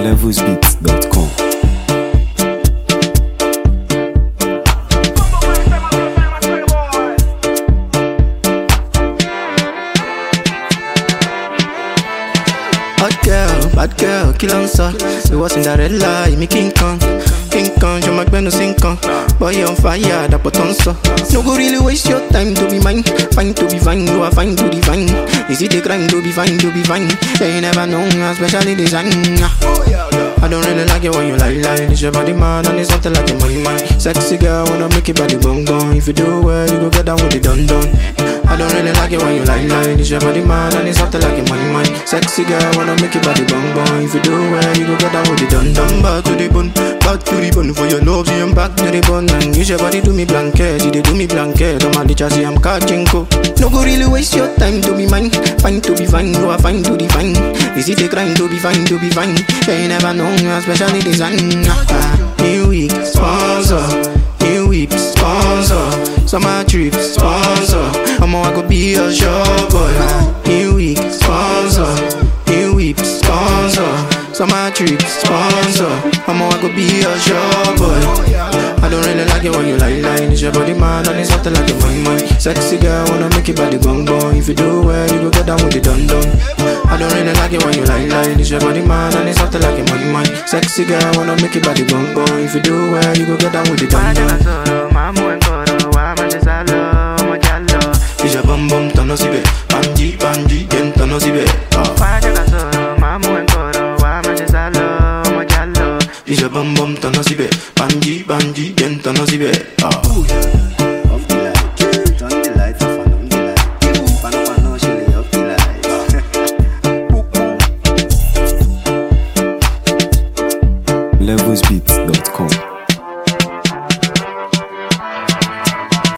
levelsbeats.com. Bad girl, kill on so. You was in that red light, me King Kong, show my band no sink on. Boy on fire, that button so. No go really waste your time to be mine. Fine to be fine, you are fine to divine. Is it a crime to be fine, to be fine? They never know, especially design. I don't really like it when you lie. It's your body man and it's something like your money man. Sexy girl, wanna make your body bong bong. If you do well, you go get down with the dun dun. I don't really like it when you lie. It's your body man and it's something like your money man. Sexy girl, wanna make your body bong bong. If you do well, you go get down with the dun dun. Back to the bone, back to the bone. For your love, see I'm back to the bone. And use your body do me blanket, see they do me blanket. I'm a ditch, see I'm catching co. No go really waste your time to be mine. Fine to be fine, you are fine to define. Is it a crime to be fine, to be fine? They never know, especially design. New week sponsor, new week sponsor. Summer trip sponsor. I could be a shop boy. New week sponsor, new week sponsor. Summer trip sponsor. I could be a shop boy. I don't really like it when you lie. It's your body man and it's something like your money. Sexy girl, wanna make your body gong gong. If you do well, you go get down with the dun dun. I don't really like it when you lie. It's your body man and it's something like your money. Sexy girl, wanna make your body gong gong. If you do well, you go get down with the dun dun. It's your bum bum tono sibe, banji banji gen tono sibe. It's your bum bum tono sibe, banji banji gen tono sibe. Off the light, turn the lights off and on the light. Pano shilly off the light. levelsbeats.com.